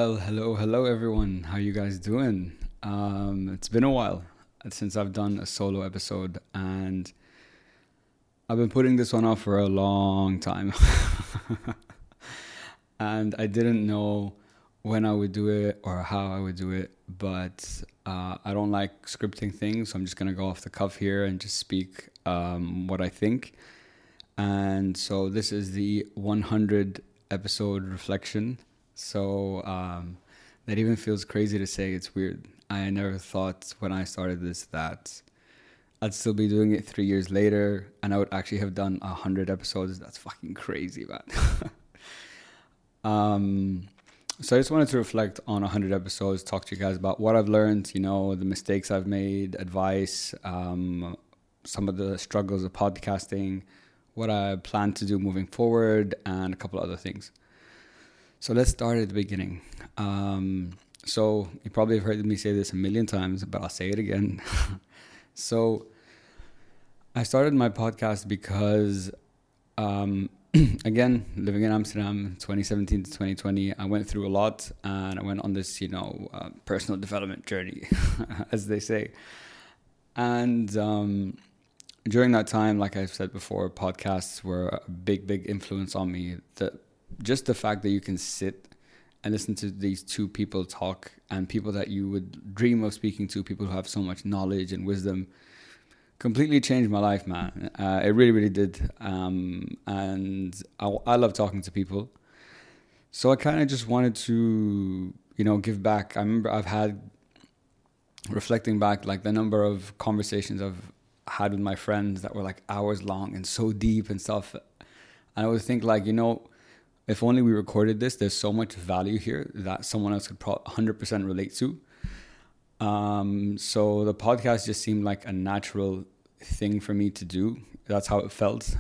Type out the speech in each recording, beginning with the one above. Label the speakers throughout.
Speaker 1: Hello everyone. How you guys doing? It's been a while since I've done a solo episode, and I've been putting this one off for a long time. And I didn't know when I would do it or how I would do it, but I don't like scripting things, so I'm just gonna go off the cuff here and just speak what I think. And so this is the 100 episode reflection. So that even feels crazy to say. It's weird. I never thought when I started this that I'd still be doing it 3 years later, and I would actually have done 100 episodes. That's fucking crazy, man. So I just wanted to reflect on 100 episodes, talk to you guys about what I've learned, the mistakes I've made, advice, some of the struggles of podcasting, what I plan to do moving forward, and a couple other things. So let's start at the beginning. So you probably have heard me say this a million times, but I'll say it again. So I started my podcast because, again, living in Amsterdam, 2017 to 2020, I went through a lot, and I went on this, personal development journey, as they say. And during that time, like I've said before, podcasts were a big influence on me. Just the fact that you can sit and listen to these two people talk, and people that you would dream of speaking to, people who have so much knowledge and wisdom, completely changed my life, man. It really did. And I love talking to people. So I kind of just wanted to, give back. I remember I've had, reflecting back, like the number of conversations I've had with my friends that were like hours long and so deep and stuff. And I would think like, if only we recorded this, there's so much value here that someone else could 100% relate to. So the podcast just seemed like a natural thing for me to do. That's how it felt.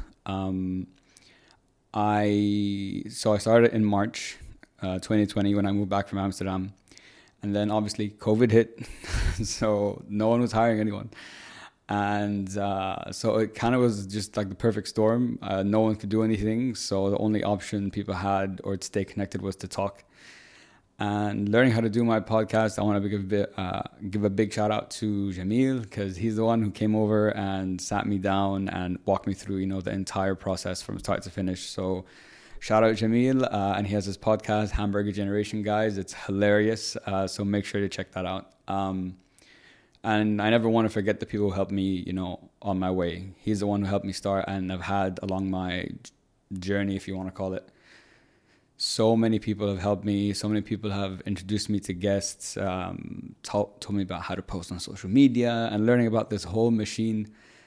Speaker 1: I started in March 2020 when I moved back from Amsterdam. And then obviously COVID hit. So no one was hiring anyone. And so it kind of was just like the perfect storm. No one could do anything. So the only option people had or to stay connected was to talk. And learning how to do my podcast, I want to give a big shout out to Jamil, because he's the one who came over and sat me down and walked me through, the entire process from start to finish. So shout out Jamil. And he has his podcast, Hamburger Generation, guys. It's hilarious. So make sure to check that out. And I never want to forget the people who helped me, on my way. He's the one who helped me start, and I've had along my journey, if you want to call it. So many people have helped me. So many people have introduced me to guests, told me about how to post on social media, and learning about this whole machine.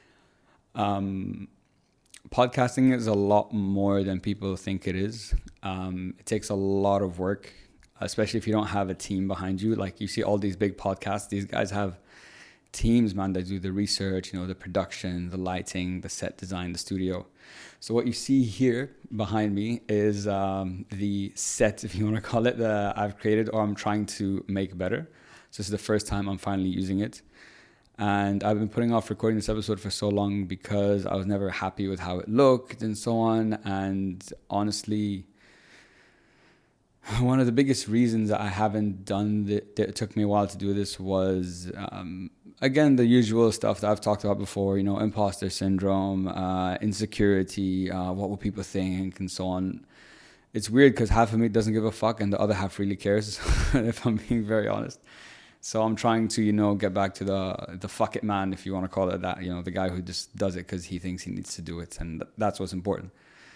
Speaker 1: Podcasting is a lot more than people think it is. It takes a lot of work, especially if you don't have a team behind you. Like you see all these big podcasts, these guys have teams, man, that do the research, the production, the lighting, the set design, the studio. So what you see here behind me is the set, if you want to call it, that I've created or I'm trying to make better. So this is the first time I'm finally using it. And I've been putting off recording this episode for so long because I was never happy with how it looked and so on. And honestly, one of the biggest reasons that I haven't done it took me a while to do this was, again, the usual stuff that I've talked about before, imposter syndrome, insecurity, what will people think, and so on. It's weird because half of me doesn't give a fuck and the other half really cares, if I'm being very honest. So I'm trying to, get back to the fuck it man, if you want to call it that, the guy who just does it because he thinks he needs to do it. And that's what's important.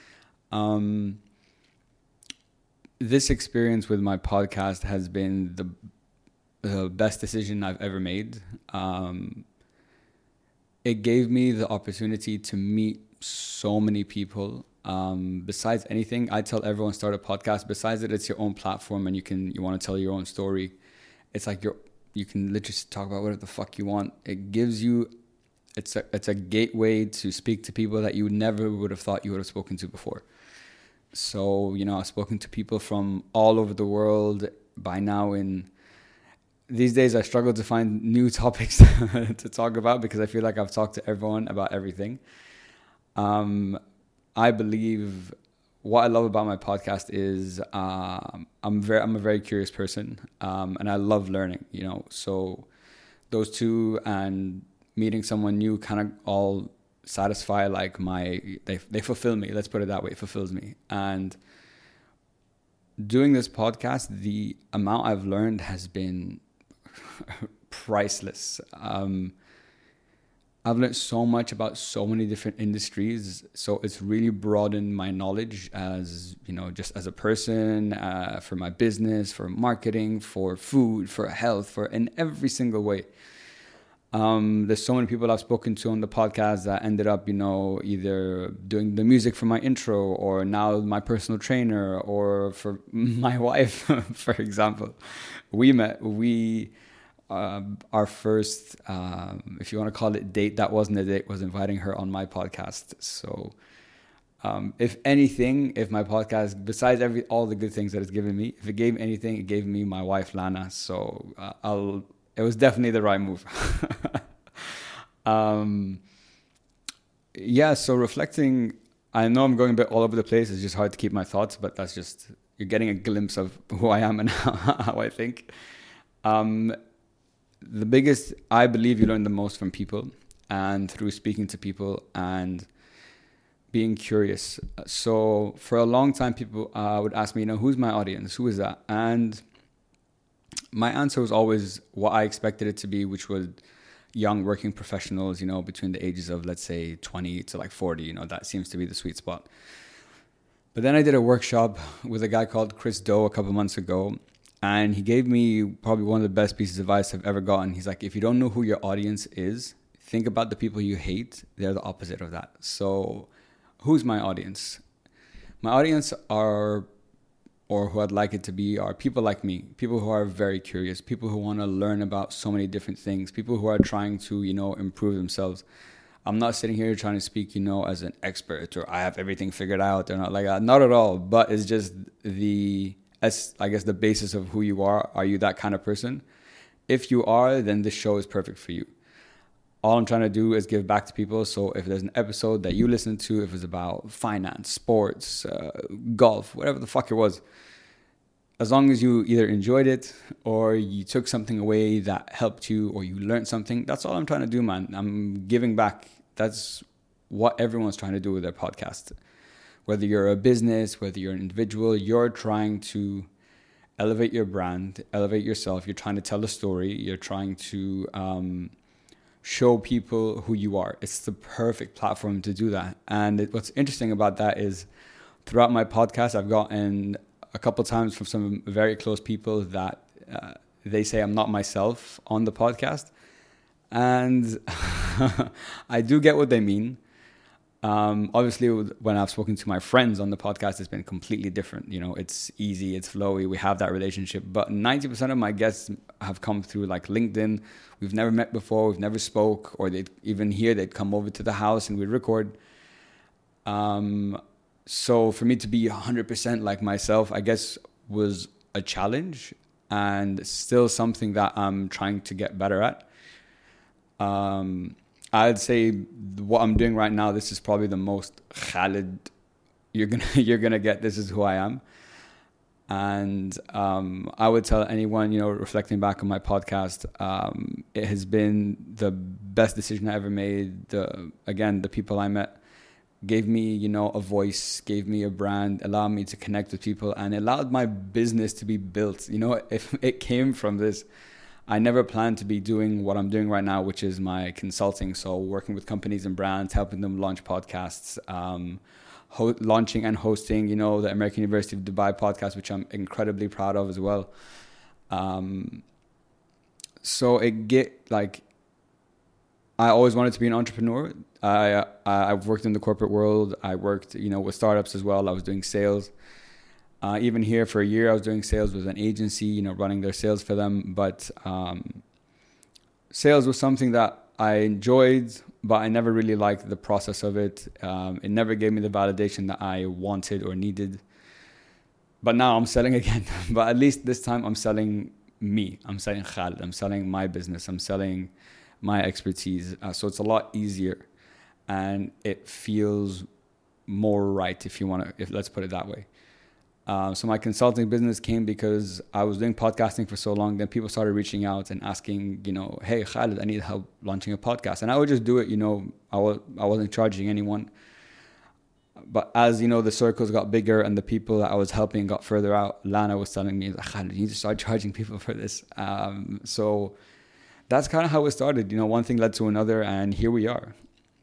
Speaker 1: This experience with my podcast has been the best decision I've ever made. It gave me the opportunity to meet so many people. Besides anything, I tell everyone start a podcast. Besides that, it's your own platform and you want to tell your own story. It's like you can literally talk about whatever the fuck you want. It gives you, it's a gateway to speak to people that you never would have thought you would have spoken to before. So, I've spoken to people from all over the world. By now, these days, I struggle to find new topics to talk about because I feel like I've talked to everyone about everything. I believe what I love about my podcast is I'm a very curious person, and I love learning. So those two and meeting someone new kind of all satisfy like they fulfill me. Let's put it that way. It fulfills me. And doing this podcast, the amount I've learned has been priceless. I've learned so much about so many different industries. So it's really broadened my knowledge as, just as a person, for my business, for marketing, for food, for health, for in every single way. There's so many people I've spoken to on the podcast that ended up, either doing the music for my intro, or now my personal trainer, or for my wife, for example. Our first, if you want to call it date, that wasn't a date, was inviting her on my podcast. So, if anything, if my podcast, besides all the good things that it's given me, if it gave anything, it gave me my wife, Lana. So it was definitely the right move. So reflecting, I know I'm going a bit all over the place. It's just hard to keep my thoughts, but that's just, you're getting a glimpse of who I am and how I think. The biggest, I believe you learn the most from people and through speaking to people and being curious. So for a long time, people would ask me, who's my audience? Who is that? And my answer was always what I expected it to be, which was young working professionals, between the ages of, let's say, 20 to like 40, that seems to be the sweet spot. But then I did a workshop with a guy called Chris Do a couple months ago, and he gave me probably one of the best pieces of advice I've ever gotten. He's like, if you don't know who your audience is, think about the people you hate. They're the opposite of that. So who's my audience? My audience are, or who I'd like it to be, are people like me, people who are very curious, people who want to learn about so many different things, people who are trying to, improve themselves. I'm not sitting here trying to speak, as an expert, or I have everything figured out, or not like that. Not at all. But it's just the basis of who you are. Are you that kind of person? If you are, then this show is perfect for you. All I'm trying to do is give back to people. So if there's an episode that you listen to, if it's about finance, sports, golf, whatever the fuck it was, as long as you either enjoyed it or you took something away that helped you or you learned something, that's all I'm trying to do, man. I'm giving back. That's what everyone's trying to do with their podcast. Whether you're a business, whether you're an individual, you're trying to elevate your brand, elevate yourself. You're trying to tell a story. You're trying to show people who you are. It's the perfect platform to do that. And what's interesting about that is throughout my podcast, I've gotten a couple times from some very close people that they say I'm not myself on the podcast. And I do get what they mean. Obviously, when I've spoken to my friends on the podcast, it's been completely different. It's easy, it's flowy, we have that relationship. But 90% of my guests have come through like LinkedIn. We've never met before, we've never spoke, or they'd come over to the house and we'd record. So for me to be 100% like myself, I guess was a challenge and still something that I'm trying to get better at. I'd say what I'm doing right now, this is probably the most Khalid you're gonna get. This is who I am. And I would tell anyone, reflecting back on my podcast, it has been the best decision I ever made. The people I met gave me, a voice, gave me a brand, allowed me to connect with people, and allowed my business to be built. If it came from this, I never planned to be doing what I'm doing right now, which is my consulting. So working with companies and brands, helping them launch podcasts, launching and hosting, the American University of Dubai podcast, which I'm incredibly proud of as well. So I always wanted to be an entrepreneur. I've worked in the corporate world. I worked, with startups as well. I was doing sales. Even here for a year, I was doing sales with an agency, running their sales for them. But sales was something that I enjoyed, but I never really liked the process of it. It never gave me the validation that I wanted or needed. But now I'm selling again. But at least this time I'm selling me. I'm selling Khalid. I'm selling my business. I'm selling my expertise. So it's a lot easier and it feels more right, if let's put it that way. So my consulting business came because I was doing podcasting for so long. Then people started reaching out and asking, hey, Khalid, I need help launching a podcast. And I would just do it, I wasn't charging anyone. But as, the circles got bigger and the people that I was helping got further out, Lana was telling me, Khalid, you need to start charging people for this. So that's kind of how it started. One thing led to another, and here we are.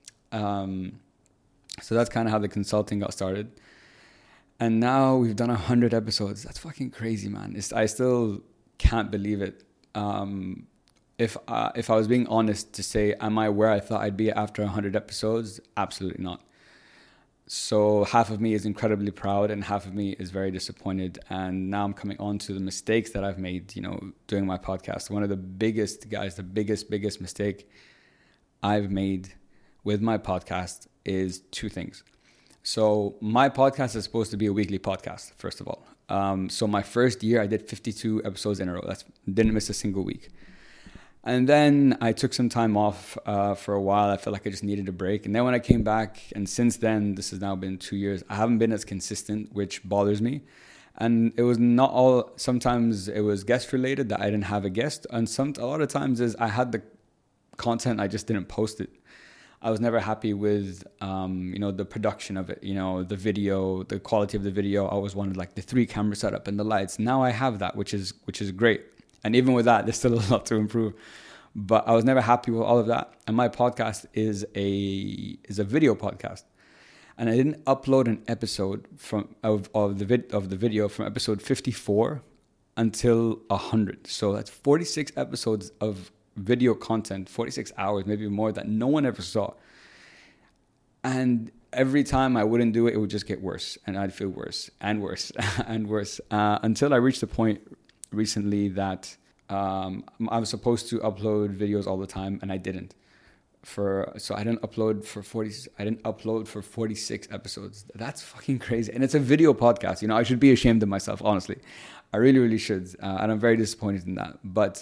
Speaker 1: So that's kind of how the consulting got started. And now we've done 100 episodes. That's fucking crazy, man. I still can't believe it. If I was being honest to say, am I where I thought I'd be after 100 episodes? Absolutely not. So half of me is incredibly proud and half of me is very disappointed. And now I'm coming on to the mistakes that I've made, doing my podcast. One of the biggest mistake I've made with my podcast is two things. So my podcast is supposed to be a weekly podcast, first of all. So my first year, I did 52 episodes in a row. Didn't miss a single week. And then I took some time off for a while. I felt like I just needed a break. And then when I came back, and since then, this has now been 2 years, I haven't been as consistent, which bothers me. And it was not all, sometimes it was guest related that I didn't have a guest. And a lot of times is I had the content, I just didn't post it. I was never happy with, the production of it, the video, the quality of the video. I always wanted like the 3 camera setup and the lights. Now I have that, which is great. And even with that, there's still a lot to improve. But I was never happy with all of that. And my podcast is a video podcast. And I didn't upload an episode of the video from episode 54 until 100. So that's 46 episodes of video content, 46 hours, maybe more, that no one ever saw. And every time I wouldn't do it, it would just get worse. And I'd feel worse and worse and worse. Until I reached the point recently that I was supposed to upload videos all the time, and I didn't. So I didn't upload for 46 episodes. That's fucking crazy. And it's a video podcast. I should be ashamed of myself, honestly. I really, really should. And I'm very disappointed in that. But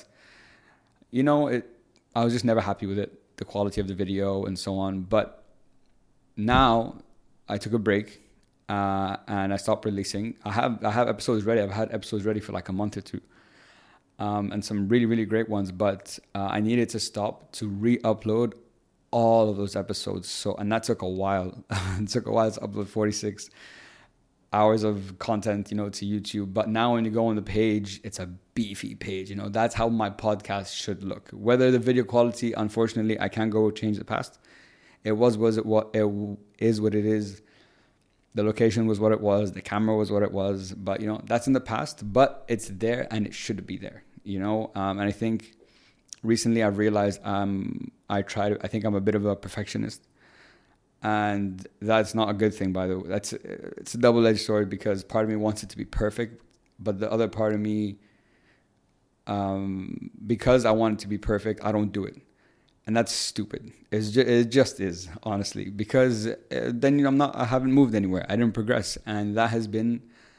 Speaker 1: I was just never happy with it, the quality of the video and so on. But now I took a break and I stopped releasing. I have episodes ready. I've had episodes ready for like a month or two, and some really, really great ones. But I needed to stop to re-upload all of those episodes. And that took a while. It took a while to upload 46 hours of content, to YouTube. But now when you go on the page, it's a beefy page. That's how my podcast should look. Whether the video quality, unfortunately, I can't go change the past. It is what it is. The location was what it was. The camera was what it was. But, that's in the past. But it's there and it should be there, And I think recently I've realized I think I'm a bit of a perfectionist. And that's not a good thing, by the way. It's a double-edged sword, because part of me wants it to be perfect, but the other part of me, because I want it to be perfect, I don't do it. And that's stupid. It just is, honestly, because then I haven't moved anywhere. I didn't progress. And that has been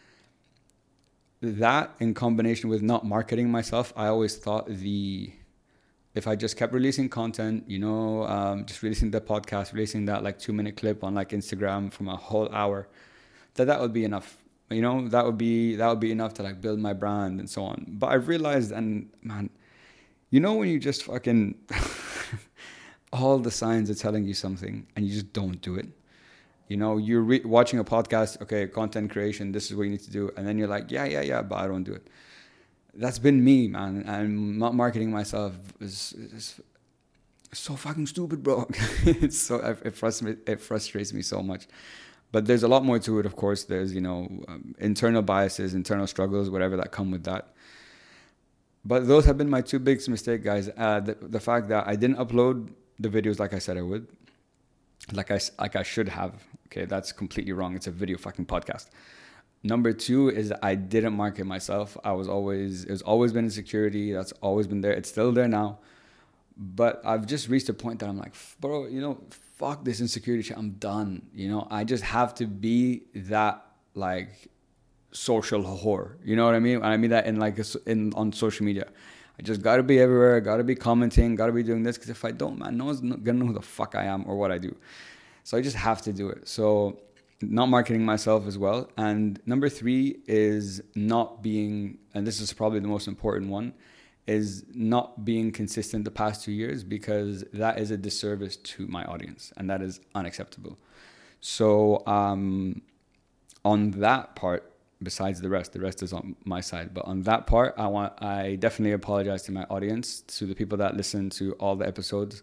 Speaker 1: that, in combination with not marketing myself. I always thought if I just kept releasing content, just releasing the podcast, releasing that like 2-minute clip on like Instagram from a whole hour, that would be enough. That would be enough to like build my brand and so on. But I've realized, and man, when you just fucking all the signs are telling you something and you just don't do it. You're watching a podcast, okay, content creation, this is what you need to do, and then you're like, yeah, but I don't do it. That's been me, man. And not marketing myself is so fucking stupid, bro. It frustrates me so much. But there's a lot more to it, of course. There's, internal biases, internal struggles, whatever that come with that. But those have been my two biggest mistakes, guys. The fact that I didn't upload the videos like I said I would, like I should have. Okay, that's completely wrong. It's a video fucking podcast. Number 2 is I didn't market myself. It's always been insecurity. That's always been there. It's still there now. But I've just reached a point that I'm like, bro, fuck this insecurity shit. I'm done. I just have to be that like social whore. You know what I mean? And I mean that on social media. I just got to be everywhere. Got to be commenting. Got to be doing this. Because if I don't, man, no one's going to know who the fuck I am or what I do. So I just have to do it. So not marketing myself as well. And number 3 is not being, and this is probably the most important one, is not being consistent the past 2 years, because that is a disservice to my audience and that is unacceptable. So on that part, besides the rest is on my side, but on that part, I definitely apologize to my audience, to the people that listen to all the episodes.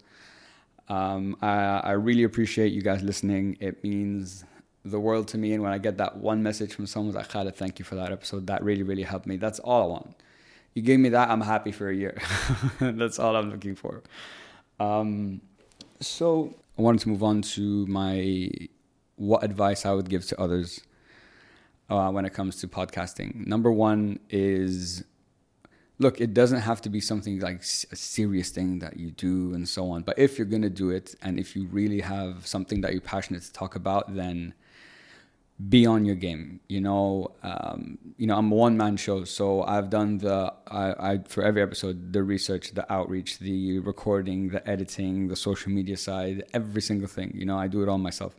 Speaker 1: I really appreciate you guys listening. It means the world to me. And when I get that one message from someone like, Khaled, thank you for that episode, that really, really helped me. That's all I want. You gave me that, I'm happy for a year. That's all I'm looking for. So I wanted to move on to what advice I would give to others when it comes to podcasting. Number 1 is, look, it doesn't have to be something like a serious thing that you do and so on. But if you're going to do it, and if you really have something that you're passionate to talk about, then be on your game. I'm a one-man show, so I've done for every episode, the research, the outreach, the recording, the editing, the social media side, every single thing. I do it all myself.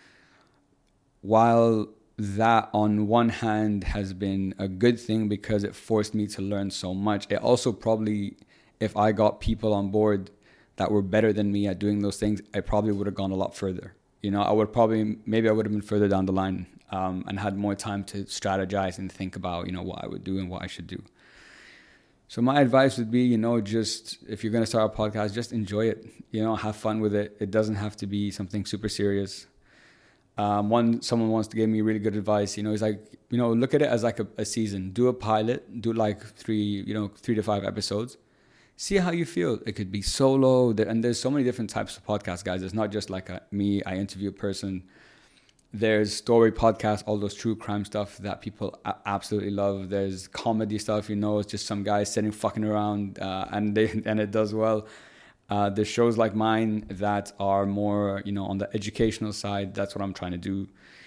Speaker 1: While that on one hand has been a good thing because it forced me to learn so much, it also probably, if I got people on board that were better than me at doing those things, I probably would have gone a lot further. Maybe I would have been further down the line and had more time to strategize and think about, what I would do and what I should do. So my advice would be, just if you're going to start a podcast, just enjoy it, have fun with it. It doesn't have to be something super serious. Someone wants to give me really good advice. He's like, look at it as like a season. Do a pilot, do like 3 to 5 episodes. See how you feel. It could be solo, and there's so many different types of podcasts, guys. It's not just like I interview a person. There's story podcasts, all those true crime stuff that people absolutely love. There's comedy stuff, it's just some guys sitting fucking around, and it does well. There's shows like mine that are more, on the educational side. That's what I'm trying to do.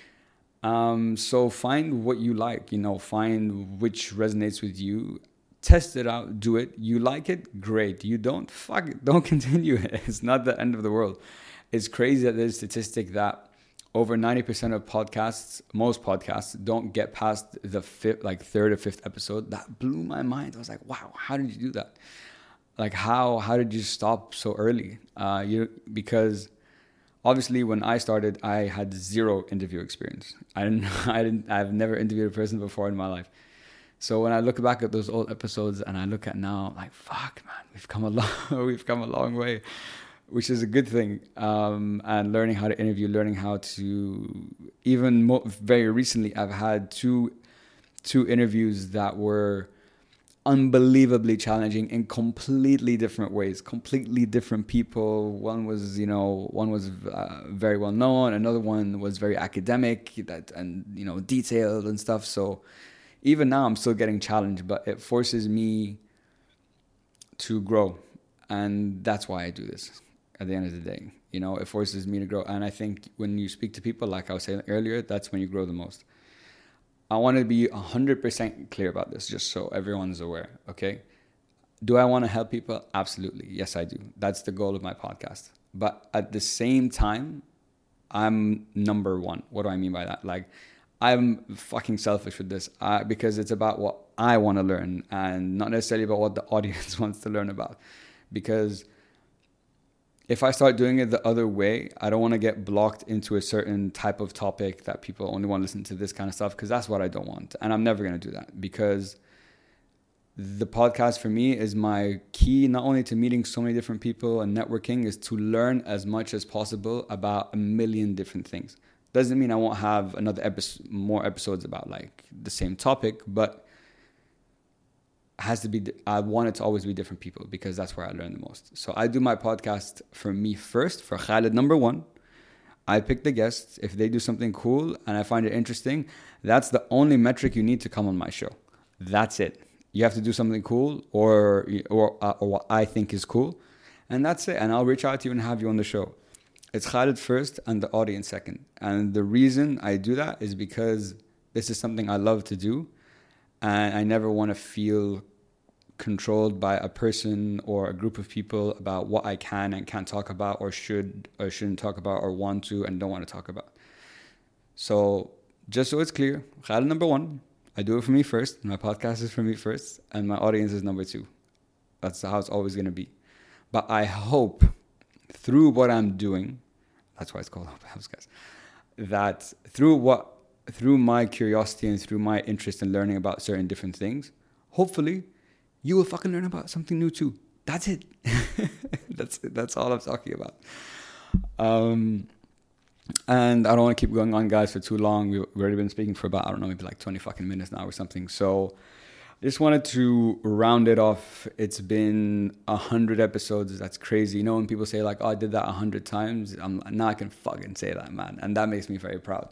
Speaker 1: So find what you like, find which resonates with you. Test it out, do it. You like it, great. You don't, fuck it, don't continue it. It's not the end of the world. It's crazy that there's a statistic that over 90% of podcasts, most podcasts, don't get past the 3rd or 5th episode. That blew my mind. I was like, wow, how did you do that? Like, how did you stop so early? Because obviously when I started, I had 0 interview experience. I've never interviewed a person before in my life. So when I look back at those old episodes and I look at now, I'm like, fuck, man, we've come a long way, which is a good thing. And learning how to interview, learning how to, very recently, I've had two interviews that were unbelievably challenging in completely different ways, completely different people. One was very well known. Another one was very academic and detailed and stuff. So even now I'm still getting challenged, but it forces me to grow. And that's why I do this at the end of the day. It forces me to grow. And I think when you speak to people, like I was saying earlier, that's when you grow the most. I want to be 100% clear about this, just so everyone's aware, okay? Do I want to help people? Absolutely. Yes, I do. That's the goal of my podcast. But at the same time, I'm number 1. What do I mean by that? Like, I'm fucking selfish with this because it's about what I want to learn and not necessarily about what the audience wants to learn about. Because if I start doing it the other way, I don't want to get blocked into a certain type of topic that people only want to listen to this kind of stuff, because that's what I don't want. And I'm never going to do that, because the podcast for me is my key, not only to meeting so many different people and networking, is to learn as much as possible about a million different things. Doesn't mean I won't have more episodes about like the same topic, but I want it to always be different people, because that's where I learn the most. So I do my podcast for me first, for Khaled number 1. I pick the guests. If they do something cool and I find it interesting, that's the only metric you need to come on my show. That's it. You have to do something cool or what I think is cool, and that's it. And I'll reach out to you and have you on the show. It's Khaled first and the audience second. And the reason I do that is because this is something I love to do. And I never want to feel controlled by a person or a group of people about what I can and can't talk about, or should or shouldn't talk about, or want to and don't want to talk about. So just so it's clear, Khaled number one. I do it for me first. My podcast is for me first, and my audience is number two. That's how it's always going to be. But I hope through what I'm doing, that's why it's called Open House, guys, that through my curiosity and through my interest in learning about certain different things, hopefully you will fucking learn about something new too. That's it. That's all I'm talking about. And I don't want to keep going on, guys, for too long. We've already been speaking for about, I don't know, maybe like 20 fucking minutes now or something. So I just wanted to round it off. It's been 100 episodes. That's crazy. You know, when people say like, oh, I did that 100 times, now I can fucking say that, man. And that makes me very proud.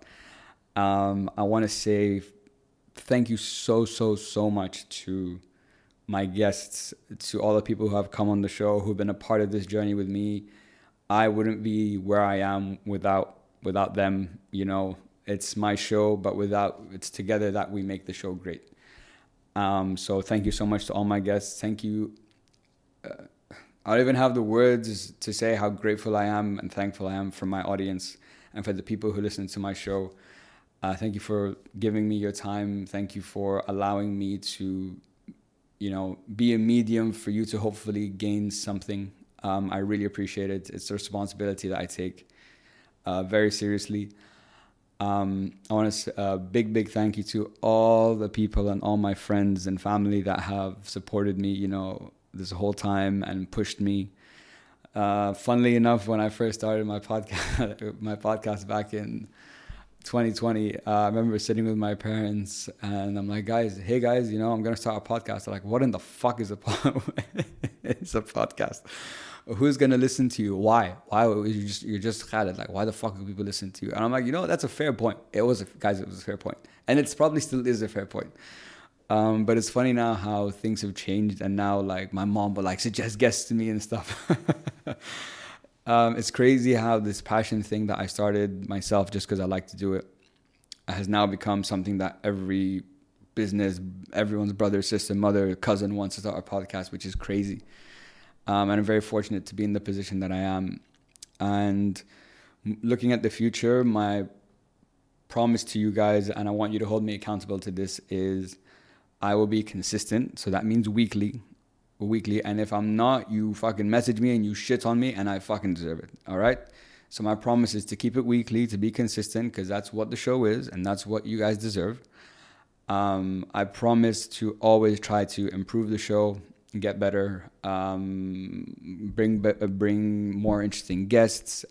Speaker 1: I want to say thank you so much to my guests, to all the people who have come on the show, who've been a part of this journey with me. I wouldn't be where I am without them. You know, it's my show, but it's together that we make the show great. So thank you so much to all my guests. Thank you. I don't even have the words to say how grateful I am and thankful I am for my audience and for the people who listen to my show. Thank you for giving me your time. Thank you for allowing me to, be a medium for you to hopefully gain something. I really appreciate it. It's a responsibility that I take very seriously. I want to say a big thank you to all the people and all my friends and family that have supported me, this whole time and pushed me. Funnily enough, when I first started my podcast back in 2020, I remember sitting with my parents and I'm like, hey guys, I'm going to start a podcast. They're like, what in the fuck is it's a podcast? Who's going to listen to you? Why you're just Khaled? Like, why the fuck do people listen to you? And I'm like, that's a fair point. It was a fair point. And it's probably still is a fair point. But it's funny now how things have changed. And now like my mom will like suggest guests to me and stuff. It's crazy how this passion thing that I started myself just because I like to do it has now become something that every business, everyone's brother, sister, mother, cousin wants to start a podcast, which is crazy. And I'm very fortunate to be in the position that I am. And looking at the future, my promise to you guys, and I want you to hold me accountable to this, is I will be consistent. So that means weekly. And if I'm not, you fucking message me and you shit on me and I fucking deserve it. All right? So my promise is to keep it weekly, to be consistent, because that's what the show is and that's what you guys deserve. I promise to always try to improve the show, get better, bring more interesting guests,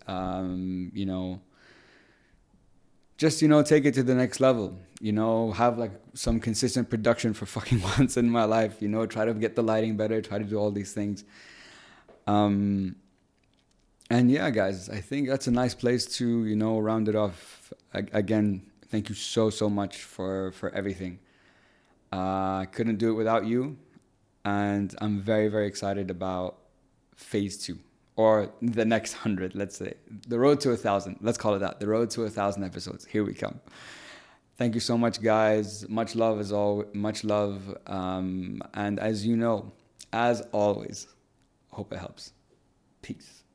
Speaker 1: just, take it to the next level, have like some consistent production for fucking once in my life, try to get the lighting better, try to do all these things. And yeah, guys, I think that's a nice place to, round it off. Again, thank you so much for everything. I couldn't do it without you. And I'm very, very excited about phase 2 or the next 100, let's say. The road to 1,000. Let's call it that. The road to 1,000 episodes. Here we come. Thank you so much, guys. Much love as always. Much love. And as you know, as always, hope it helps. Peace.